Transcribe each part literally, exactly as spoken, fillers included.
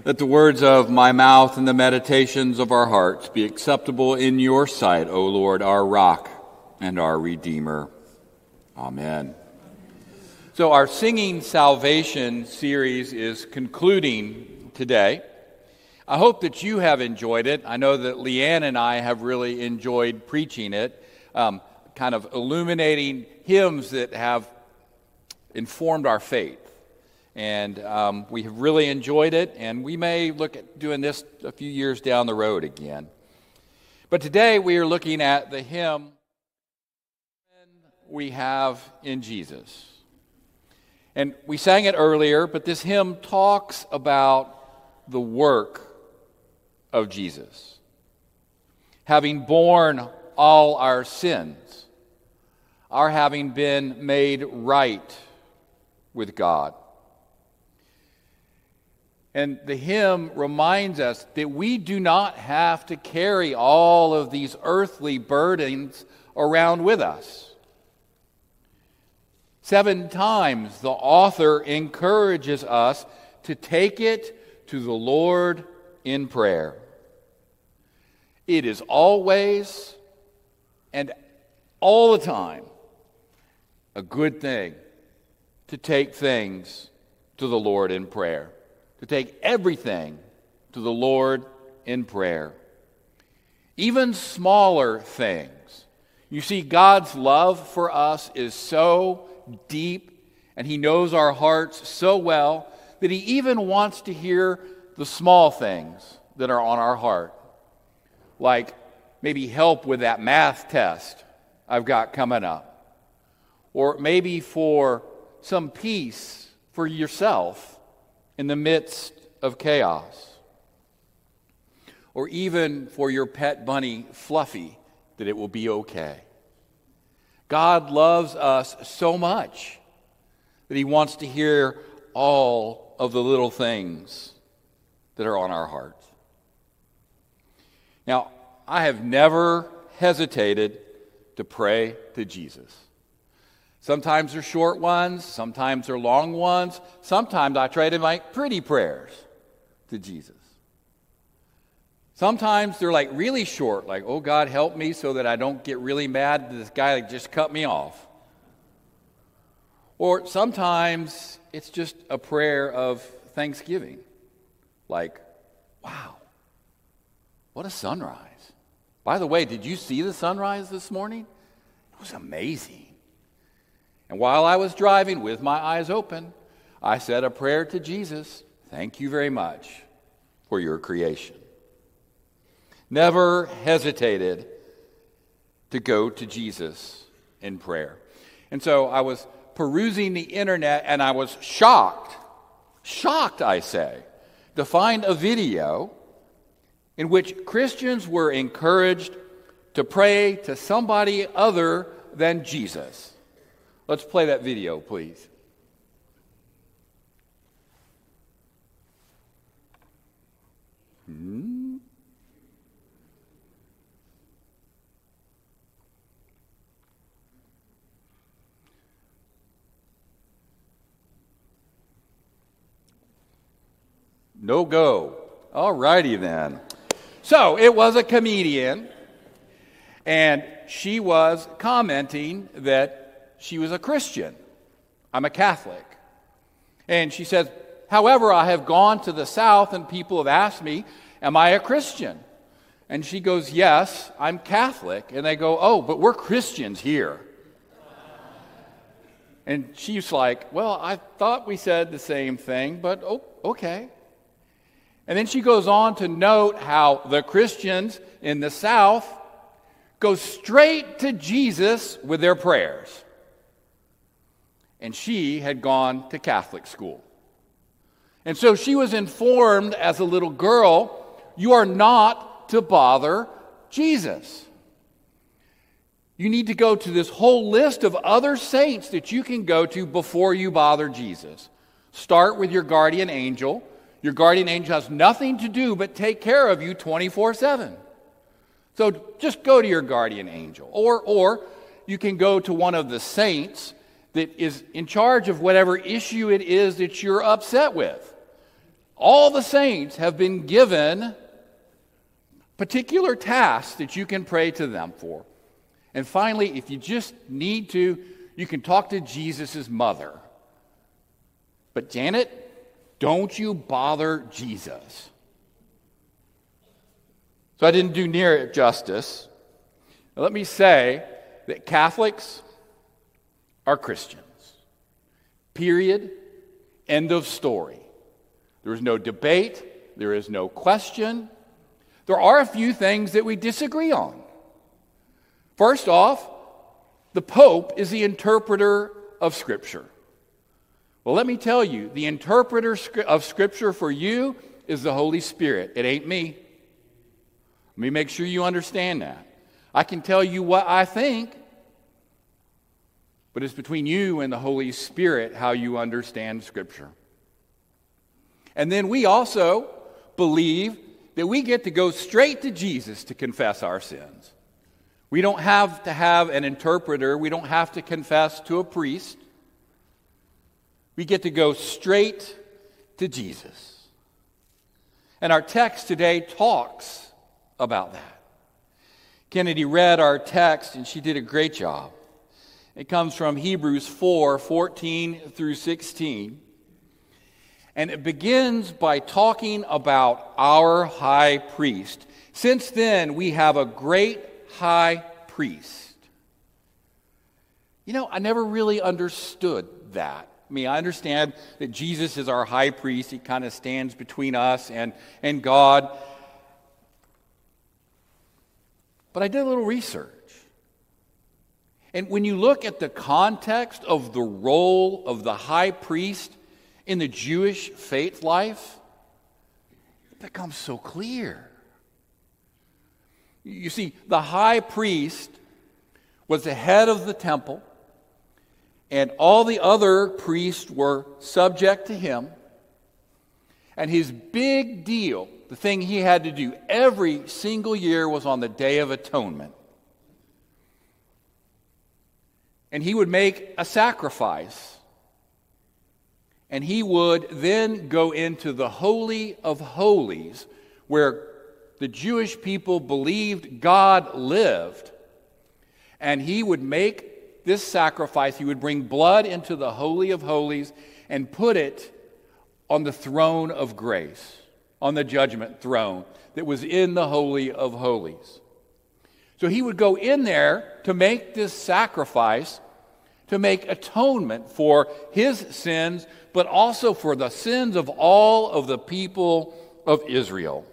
Let the words of my mouth and the meditations of our hearts be acceptable in your sight, O Lord, our rock and our Redeemer. Amen. So our Singing Salvation series is concluding today. I hope that you have enjoyed it. I know that Leanne and I have really enjoyed preaching it, um, kind of illuminating hymns that have informed our faith. And um, we have really enjoyed it, and we may look at doing this a few years down the road again. But today we are looking at the hymn we have in Jesus. And we sang it earlier, but this hymn talks about the work of Jesus. Having borne all our sins, our having been made right with God. And the hymn reminds us that we do not have to carry all of these earthly burdens around with us. Seven times the author encourages us to take it to the Lord in prayer. It is always and all the time a good thing to take things to the Lord in prayer. To take everything to the Lord in prayer. Even smaller things. You see, God's love for us is so deep, and He knows our hearts so well, that He even wants to hear the small things that are on our heart. Like maybe help with that math test I've got coming up. Or maybe for some peace for yourself in the midst of chaos. Or even for your pet bunny, Fluffy, that it will be okay. God loves us so much that He wants to hear all of the little things that are on our hearts. Now, I have never hesitated to pray to Jesus. Sometimes they're short ones, sometimes they're long ones, sometimes I try to make pretty prayers to Jesus. Sometimes they're like really short, like, oh God, help me so that I don't get really mad at this guy that just cut me off. Or sometimes it's just a prayer of thanksgiving, like, wow, what a sunrise. By the way, did you see the sunrise this morning? It was amazing. And while I was driving with my eyes open, I said a prayer to Jesus. Thank you very much for your creation. Never hesitated to go to Jesus in prayer. And so I was perusing the internet and I was shocked, shocked I say, to find a video in which Christians were encouraged to pray to somebody other than Jesus. Let's play that video, please. Hmm. No go. All righty then. So it was a comedian, and she was commenting that she was a Christian. I'm a Catholic. And she says, however, I have gone to the South and people have asked me, am I a Christian? And she goes, yes, I'm Catholic. And they go, oh, but we're Christians here. And she's like, well, I thought we said the same thing, but oh, okay. And then she goes on to note how the Christians in the South go straight to Jesus with their prayers. And she had gone to Catholic school. And so she was informed as a little girl, you are not to bother Jesus. You need to go to this whole list of other saints that you can go to before you bother Jesus. Start with your guardian angel. Your guardian angel has nothing to do but take care of you twenty-four seven. So just go to your guardian angel. Or, or you can go to one of the saints that is in charge of whatever issue it is that you're upset with. All the saints have been given particular tasks that you can pray to them for. And finally, if you just need to, you can talk to Jesus' mother. But Janet, don't you bother Jesus. So I didn't do near it justice. Now, let me say that Catholics are Christians. Period. End of story. There is no debate. There is no question. There are a few things that we disagree on. First off, the Pope is the interpreter of Scripture. Well, let me tell you, the interpreter of Scripture for you is the Holy Spirit. It ain't me. Let me make sure you understand that. I can tell you what I think, but it's between you and the Holy Spirit how you understand Scripture. And then we also believe that we get to go straight to Jesus to confess our sins. We don't have to have an interpreter. We don't have to confess to a priest. We get to go straight to Jesus. And our text today talks about that. Kennedy read our text, and she did a great job. It comes from Hebrews four, fourteen through sixteen. And it begins by talking about our high priest. Since then, we have a great high priest. You know, I never really understood that. I mean, I understand that Jesus is our high priest. He kind of stands between us and, and God. But I did a little research. And when you look at the context of the role of the high priest in the Jewish faith life, it becomes so clear. You see, the high priest was the head of the temple, and all the other priests were subject to him. And his big deal, the thing he had to do every single year, was on the Day of Atonement. And he would make a sacrifice. And he would then go into the Holy of Holies, where the Jewish people believed God lived. And he would make this sacrifice. He would bring blood into the Holy of Holies and put it on the throne of grace, on the judgment throne that was in the Holy of Holies. So he would go in there to make this sacrifice, to make atonement for his sins, but also for the sins of all of the people of Israel.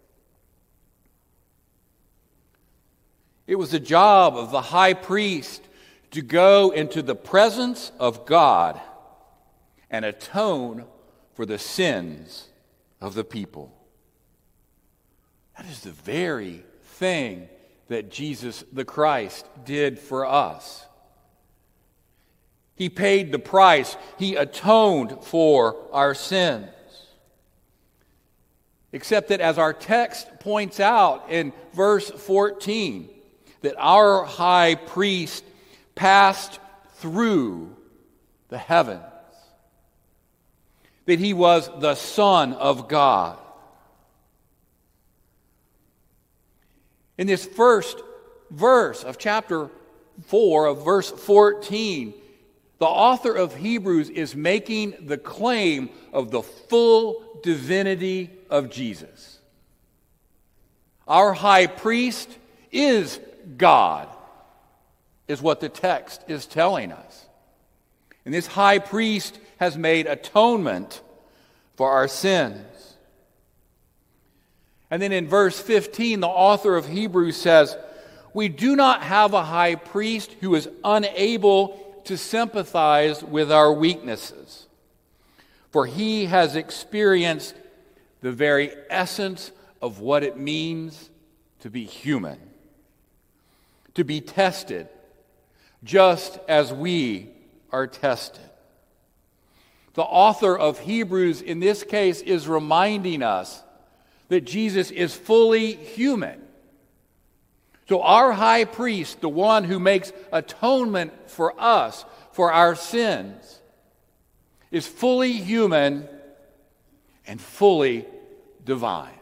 It was the job of the high priest to go into the presence of God and atone for the sins of the people. That is the very thing that Jesus the Christ did for us. He paid the price. He atoned for our sins. Except that, as our text points out in verse fourteen, that our high priest passed through the heavens, that he was the Son of God. In this first verse of chapter four, of verse fourteen, the author of Hebrews is making the claim of the full divinity of Jesus. Our high priest is God, is what the text is telling us. And this high priest has made atonement for our sins. And then in verse fifteen, the author of Hebrews says, "We do not have a high priest who is unable to sympathize with our weaknesses, for he has experienced the very essence of what it means to be human, to be tested just as we are tested." The author of Hebrews in this case is reminding us that Jesus is fully human. So our high priest, the one who makes atonement for us, for our sins, is fully human and fully divine.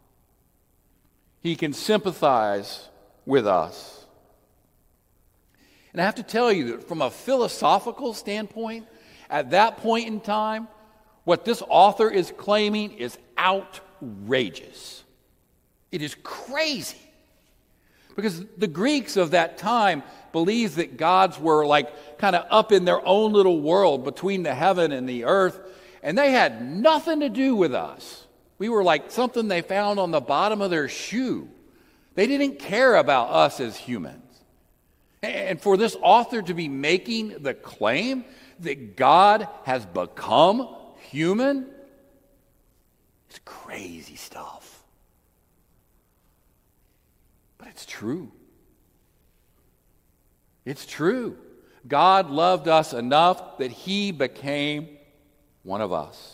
He can sympathize with us. And I have to tell you that from a philosophical standpoint, at that point in time, what this author is claiming is outrageous. It is crazy. Because the Greeks of that time believed that gods were like kind of up in their own little world between the heaven and the earth, and they had nothing to do with us. We were like something they found on the bottom of their shoe. They didn't care about us as humans. And for this author to be making the claim that God has become human, it's crazy stuff. But it's true. It's true. God loved us enough that he became one of us.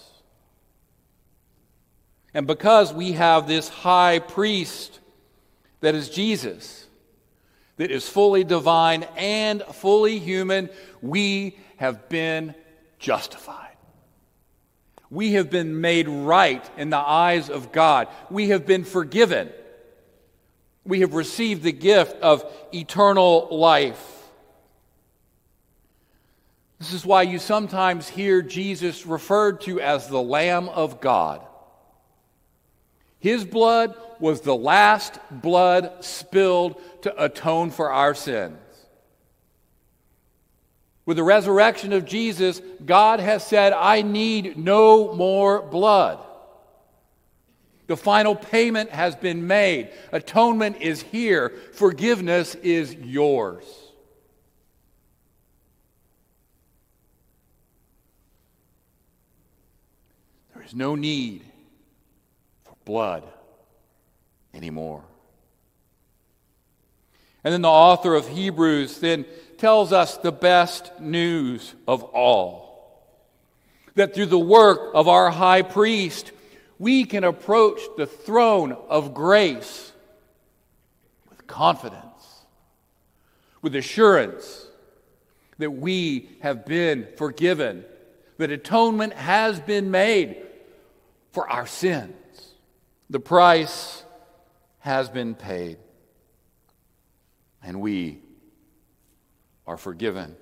And because we have this high priest that is Jesus, that is fully divine and fully human, we have been justified. We have been made right in the eyes of God. We have been forgiven. We have received the gift of eternal life. This is why you sometimes hear Jesus referred to as the Lamb of God. His blood was the last blood spilled to atone for our sins. With the resurrection of Jesus, God has said, I need no more blood. The final payment has been made. Atonement is here. Forgiveness is yours. There is no need for blood anymore. And then the author of Hebrews then tells us the best news of all. That through the work of our high priest, we can approach the throne of grace with confidence, with assurance that we have been forgiven, that atonement has been made for our sins. The price has been paid, and we are forgiven.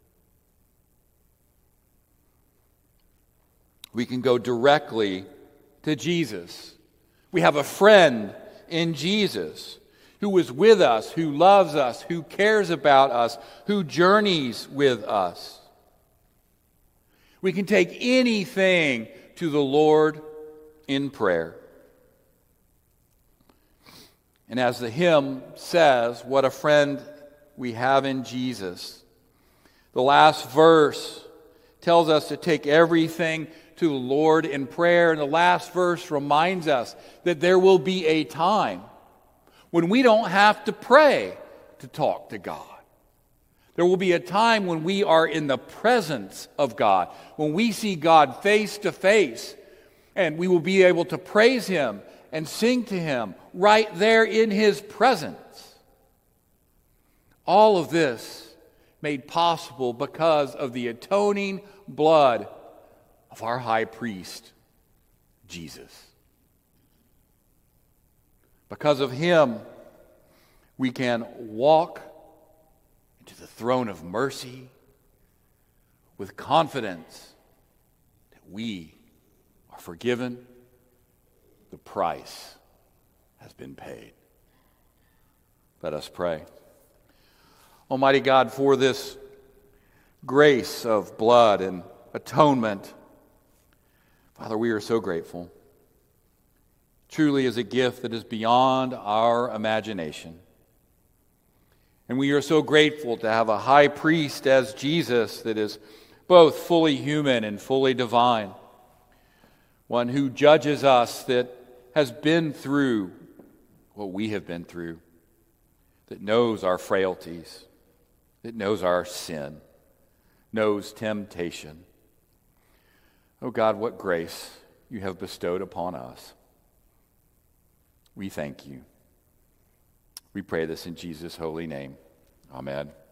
We can go directly to Jesus. We have a friend in Jesus who is with us, who loves us, who cares about us, who journeys with us. We can take anything to the Lord in prayer. And as the hymn says, what a friend we have in Jesus. The last verse tells us to take everything to the Lord in prayer. And the last verse reminds us that there will be a time when we don't have to pray to talk to God. There will be a time when we are in the presence of God, when we see God face to face, and we will be able to praise Him and sing to Him right there in His presence. All of this made possible because of the atoning blood of our high priest, Jesus. Because of Him, we can walk into the throne of mercy with confidence that we are forgiven. The price has been paid. Let us pray. Almighty God, for this grace of blood and atonement, Father, we are so grateful. Truly is a gift that is beyond our imagination. And we are so grateful to have a high priest as Jesus that is both fully human and fully divine. One who judges us, that has been through what we have been through, that knows our frailties, that knows our sin, knows temptation. Oh God, what grace you have bestowed upon us. We thank you. We pray this in Jesus' holy name. Amen.